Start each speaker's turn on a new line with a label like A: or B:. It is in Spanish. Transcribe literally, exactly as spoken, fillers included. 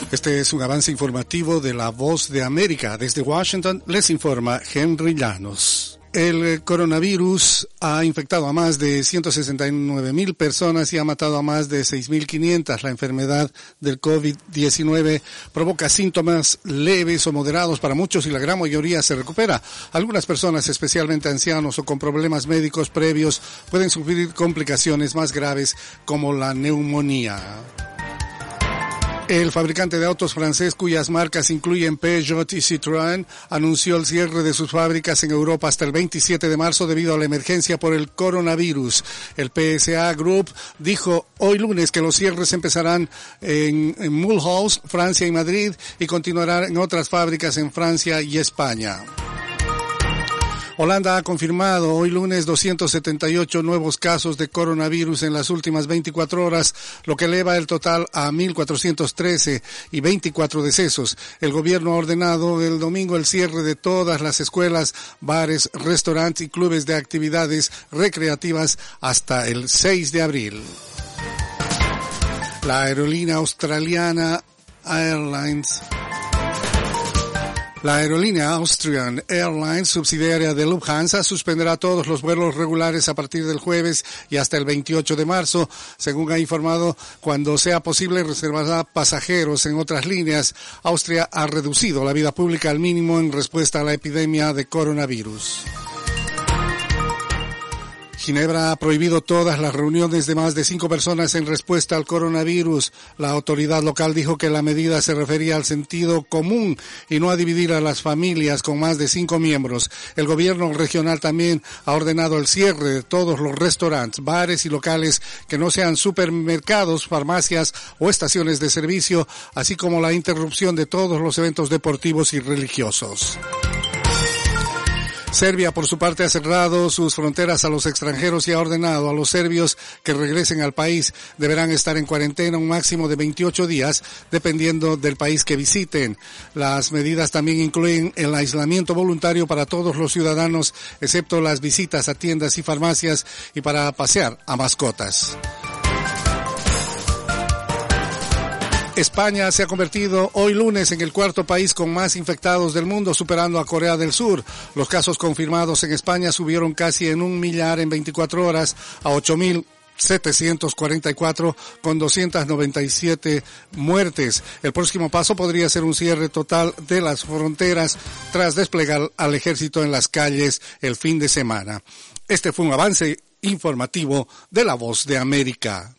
A: Este es un avance informativo de La Voz de América. Desde Washington les informa Henry Llanos. El coronavirus ha infectado a más de ciento sesenta y nueve mil personas y ha matado a más de seis mil quinientas. La enfermedad del COVID diecinueve provoca síntomas leves o moderados para muchos y la gran mayoría se recupera. Algunas personas, especialmente ancianos o con problemas médicos previos, pueden sufrir complicaciones más graves como la neumonía. El fabricante de autos francés, cuyas marcas incluyen Peugeot y Citroën, anunció el cierre de sus fábricas en Europa hasta el veintisiete de marzo debido a la emergencia por el coronavirus. El P S A Group dijo hoy lunes que los cierres empezarán en, en Mulhouse, Francia y Madrid y continuarán en otras fábricas en Francia y España. Holanda ha confirmado hoy lunes doscientos setenta y ocho nuevos casos de coronavirus en las últimas veinticuatro horas, lo que eleva el total a mil cuatrocientos trece y veinticuatro decesos. El gobierno ha ordenado el domingo el cierre de todas las escuelas, bares, restaurantes y clubes de actividades recreativas hasta el seis de abril. La aerolínea australiana Airlines La aerolínea Austrian Airlines, subsidiaria de Lufthansa, suspenderá todos los vuelos regulares a partir del jueves y hasta el veintiocho de marzo. Según ha informado, cuando sea posible reservará pasajeros en otras líneas. Austria ha reducido la vida pública al mínimo en respuesta a la epidemia de coronavirus. Ginebra ha prohibido todas las reuniones de más de cinco personas en respuesta al coronavirus. La autoridad local dijo que la medida se refería al sentido común y no a dividir a las familias con más de cinco miembros. El gobierno regional también ha ordenado el cierre de todos los restaurantes, bares y locales que no sean supermercados, farmacias o estaciones de servicio, así como la interrupción de todos los eventos deportivos y religiosos. Serbia, por su parte, ha cerrado sus fronteras a los extranjeros y ha ordenado a los serbios que regresen al país. Deberán estar en cuarentena un máximo de veintiocho días, dependiendo del país que visiten. Las medidas también incluyen el aislamiento voluntario para todos los ciudadanos, excepto las visitas a tiendas y farmacias y para pasear a mascotas. España se ha convertido hoy lunes en el cuarto país con más infectados del mundo, superando a Corea del Sur. Los casos confirmados en España subieron casi en un millar en veinticuatro horas a ocho mil setecientos cuarenta y cuatro con doscientas noventa y siete muertes. El próximo paso podría ser un cierre total de las fronteras tras desplegar al ejército en las calles el fin de semana. Este fue un avance informativo de La Voz de América.